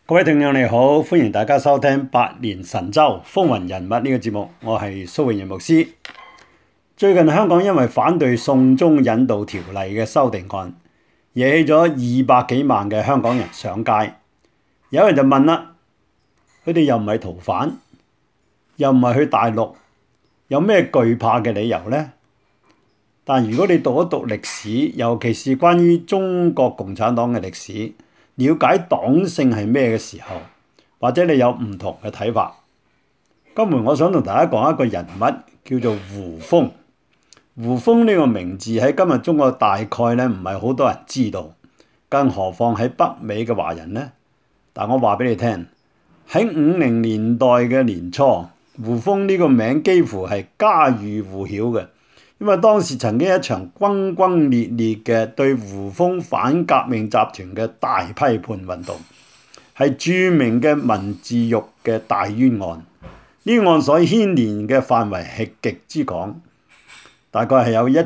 各位聽眾你好，歡迎大家收聽百年神州風雲人物呢個節目，我係蘇永賢牧師。最近香港因為反對送中引渡條例嘅修訂案，惹起咗200幾萬嘅香港人上街。有人就問啦，佢哋又唔係逃犯，又唔係去大陸，有咩懼怕嘅理由呢？但如果你讀一讀歷史，尤其是關於中國共產黨嘅歷史，了解黨性係咩嘅時候，或者你有唔同嘅睇法。今回我想同大家講一個人物，叫做胡風。胡風呢個名字喺今日中國大概咧唔係好多人知道，更何況喺北美嘅華人呢？但我話俾你聽，喺50年代嘅年初，胡風呢個名幾乎係家喻戶曉嘅。因為當時曾經一場轟轟烈烈嘅對胡風反革命集團嘅大批判運動，係著名嘅文字獄嘅大冤案。呢案所牽連嘅範圍係極之廣，大概係有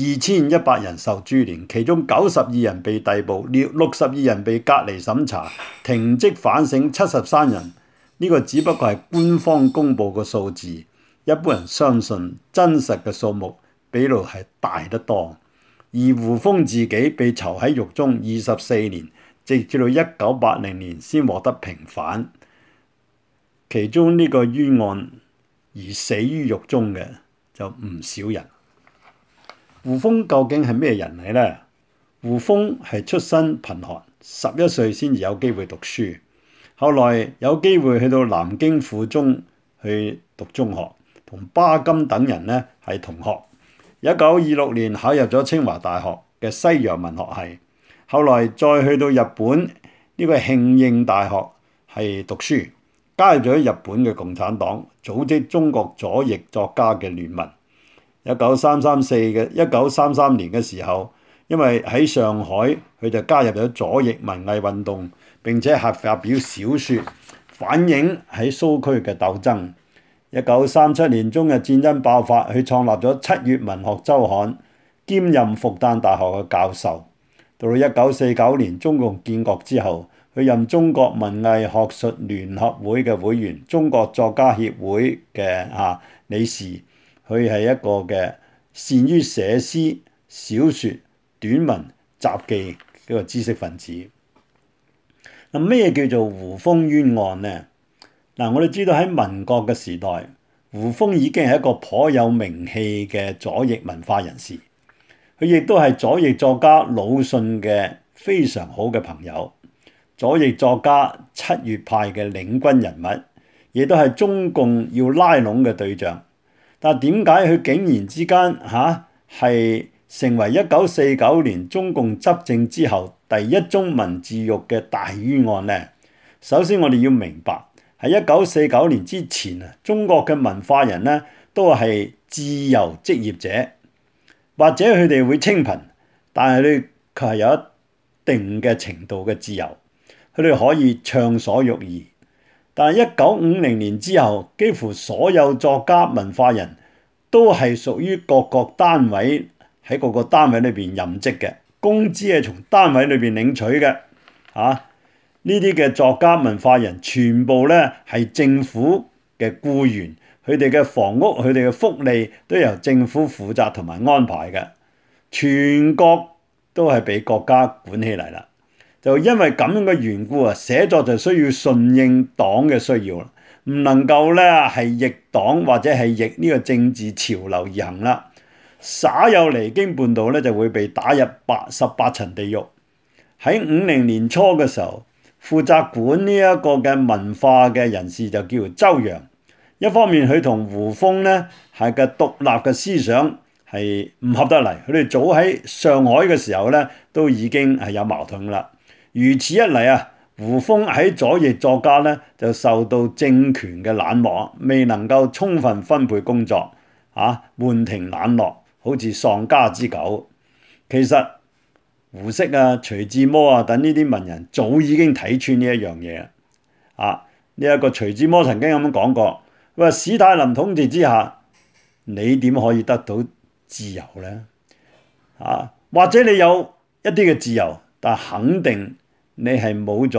2100人受株連，其中92人被逮捕，62人被隔離審查，停職反省73人。呢個只不過係官方公佈嘅數字，一般人相信真實嘅數目比率係大得多，而胡風自己被囚喺獄中24年，直至到1980年先獲得平反。其中呢個冤案而死於獄中嘅就唔少人。胡風究竟係咩人嚟呢？胡風係出身貧寒，11歲先至有機會讀書，後來有機會去到南京附中去讀中學，同巴金等人呢係同學。1926年考入咗清華大學嘅西洋文學系，後來再去到日本呢個慶應大學係讀書，加入咗日本嘅共產黨，組織中國左翼作家嘅聯盟。1933年嘅時候，因為喺上海，佢就加入咗左翼文藝運動，並且係發表小説，反映喺蘇區嘅鬥爭。1937年中日戰爭爆發，佢創立咗《七月文學週刊》，兼任復旦大學嘅教授。到1949年中共建國之後，佢任中國文藝學術聯合會嘅會員、中國作家協會嘅理事。佢係一個嘅善於寫詩、小説、短文、雜記一個知識分子。咩叫做胡風冤案呢？我哋知道喺民國嘅時代，胡風已經係一個頗有名氣嘅左翼文化人士，佢亦都係左翼作家魯迅嘅非常好嘅朋友，左翼作家七月派嘅領軍人物，亦都係中共要拉攏嘅對象。但點解佢竟然之間係成為1949年中共執政之後第一宗文字獄嘅大冤案呢？首先我哋要明白，喺1949年之前中國嘅文化人呢都係自由職業者，或者佢哋會清貧，但係佢卻係有一定嘅程度嘅自由，佢哋可以暢所欲言。但係1950年之後，幾乎所有作家文化人都係屬於各個單位，喺各個單位裏邊任職嘅，工資係從單位裏邊領取嘅。呢啲嘅作家文化人全部咧係政府嘅僱員，佢哋嘅房屋、佢哋嘅福利都由政府負責同埋安排嘅，全國都係俾國家管起嚟啦。就因為咁樣嘅緣故寫作就需要順應黨嘅需要啦，唔能夠咧係逆黨或者係逆呢個政治潮流而行啦。稍有離經叛道咧就會被打入18層地獄。喺50年初嘅時候，負責管呢一個嘅文化嘅人士就叫做周揚。一方面佢同胡風咧係嘅獨立嘅思想係唔合得嚟，佢哋早喺上海嘅時候咧都已經係有矛盾啦。如此一嚟胡風喺左翼作家咧就受到政權嘅冷漠，未能夠充分分配工作，門庭冷落，好似喪家之狗。其實胡適徐志摩等呢啲文人早已經睇穿呢一樣嘢啦。呢一個徐志摩曾經咁樣講過，佢話史太林統治之下，你點可以得到自由呢？或者你有一啲嘅自由，但肯定你係冇咗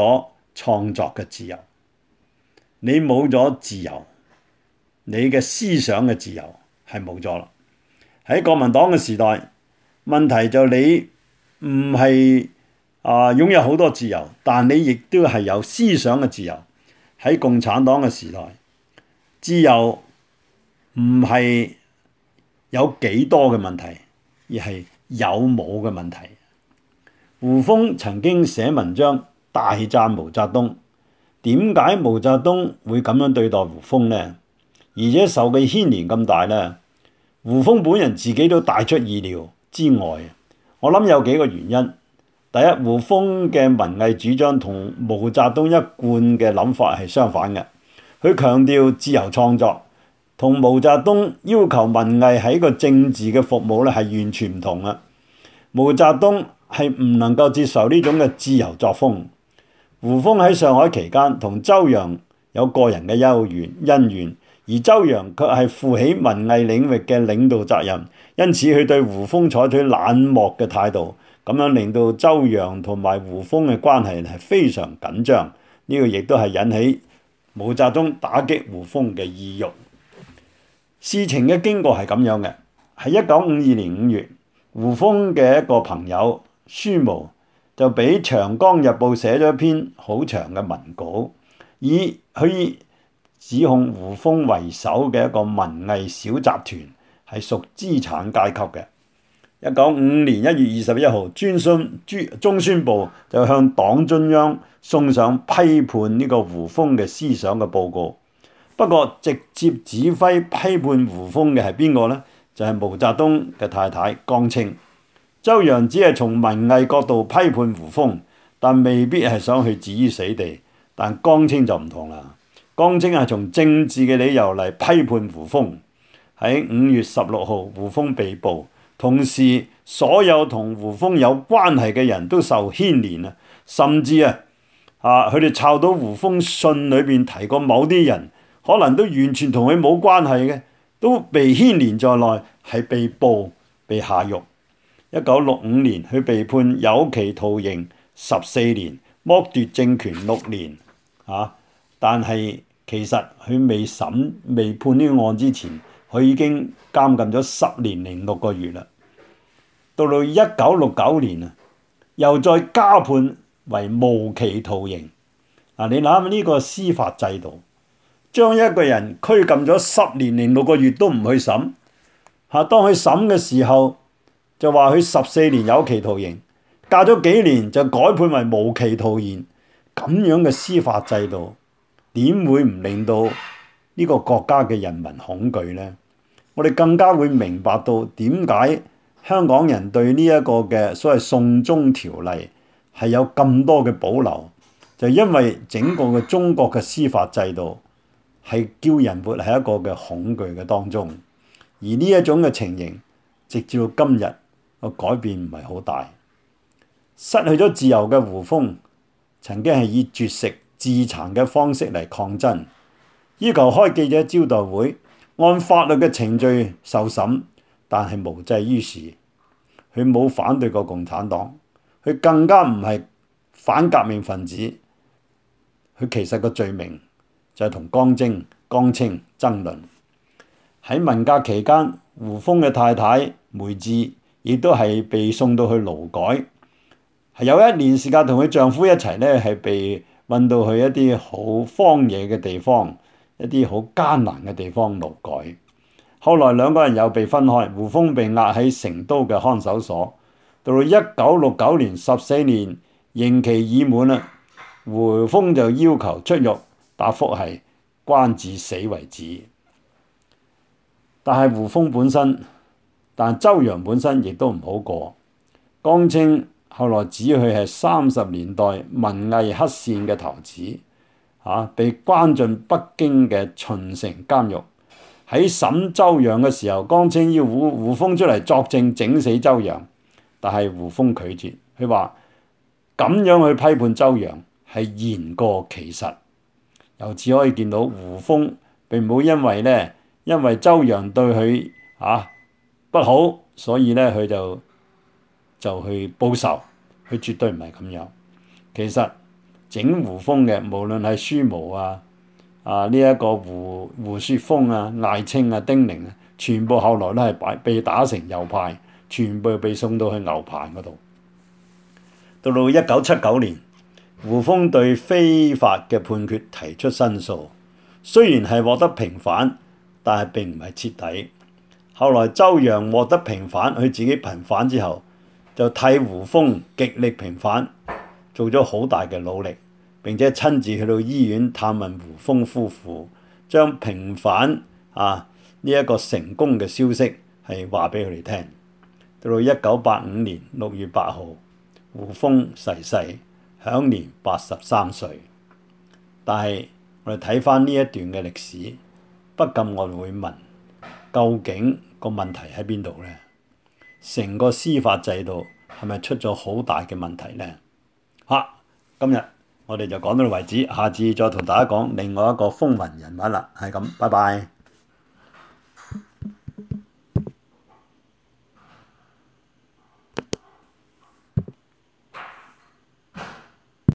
創作嘅自由。你冇咗自由，你嘅思想嘅自由係冇咗啦。喺國民黨嘅時代，問題就你唔係擁有好多自由，但你亦都係有思想嘅自由。喺共產黨嘅時代，自由唔係有幾多嘅問題，而係有冇嘅問題。胡風曾經寫文章大讚毛澤東，點解毛澤東會咁樣對待胡風呢？而且受佢牽連咁大呢？胡風本人自己都帶出意料之外。我諗有幾個原因。第一，胡風嘅文藝主張同毛澤東一貫嘅諗法係相反嘅。佢強調自由創作，同毛澤東要求文藝喺個政治嘅服務咧係完全唔同嘅。毛澤東係唔能夠接受呢種嘅自由作風。胡風喺上海期間同周揚有個人嘅恩怨，而周揚卻係負起文藝領域嘅領導責任，因此佢對胡風採取冷漠嘅態度，咁樣令到周揚同埋胡風嘅關係係非常緊張。呢個亦都係引起毛澤東打擊胡風嘅意欲。事情嘅經過係咁樣嘅，喺1952年5月，胡風嘅一個朋友舒毛就俾《長江日報》寫咗一篇好長嘅文稿，以指控胡風為首嘅一個文藝小集團係屬資產階級嘅。1955年1月21號，中宣部就向黨中央送上批判呢個胡風嘅思想嘅報告。不過直接指揮批判胡風嘅係邊個呢？就係毛澤東嘅太太江青。周揚只係從文藝角度批判胡風，但未必係想去置於死地。但江青就唔同啦，江青係從政治嘅理由嚟批判胡風。喺5月16號，胡風被捕，同時所有同胡風有關係嘅人都受牽連啊，甚至佢哋抄到胡風信裏邊提過某啲人，可能都完全同佢冇關係嘅，都被牽連在內，係被捕、被下獄。1965年，佢被判有期徒刑14年，剝奪政權6年。但係其實佢未判呢個案之前，佢已經監禁咗10年零6個月啦。到1969年又再加判為無期徒刑。你諗下呢個司法制度，將一個人拘禁咗10年零6個月都唔去審，當佢審嘅時候就話佢14年有期徒刑，隔咗幾年就改判為無期徒刑。咁樣嘅司法制度點會唔令到呢個國家嘅人民恐懼呢？我哋更加會明白到點解香港人對呢一個嘅所謂送中條例係有咁多嘅保留，就因為整個嘅中國嘅司法制度係叫人活喺一個嘅恐懼嘅當中，而呢一種嘅情形直至到今日個改變唔係好大。失去咗自由嘅胡風曾經係以絕食自殘嘅方式嚟抗爭，要求開記者招待會，按法律嘅程序受審，但係無濟於事。佢冇反對過共產黨，佢更加唔係反革命分子。佢其實個罪名就係同江青爭論。喺文革期間，胡風嘅太太梅治亦都係被送到去勞改，係有1年時間同佢丈夫一齊咧，係被運到去一啲好荒野嘅地方，一啲好艱難嘅地方勞改。後來兩個人又被分開，胡風被押喺成都嘅看守所。到1969年14年刑期已滿啦，胡風就要求出獄，答覆係關至死為止。但周揚本身亦都唔好過。江青後來指佢係30年代文藝黑線嘅頭子，被關進北京嘅秦城監獄。喺審周揚嘅時候，江青要胡風出嚟作證整死周揚，但係胡風拒絕，佢話咁樣去批判周揚係言過其實。由此可以見到胡風並冇因為周揚對佢不好，所以佢就去報仇，佢絕對唔係咁樣。其實整胡風嘅，無論係舒毛呢一個胡雪峰艾青丁寧全部後來都係被打成右派，全部被送到去牛棚嗰度。到1979年，胡風對非法嘅判決提出申訴，雖然係獲得平反，但係並唔係徹底。後來周揚獲得平反，佢自己平反之後，就替胡風極力平反，做咗好大嘅努力，並且親自去到醫院探問胡風夫婦，將平反呢一個成功嘅消息係話俾佢哋聽。到1985年6月8號，胡風逝世，享年83歲。但係我哋睇翻呢一段嘅歷史，不禁我哋會問：究竟個問題喺邊度呢？成個司法制度係咪出咗好大嘅問題呢？今日我哋就講到呢度為止，下次再同大家講另外一個風雲人物啦。係咁，拜拜。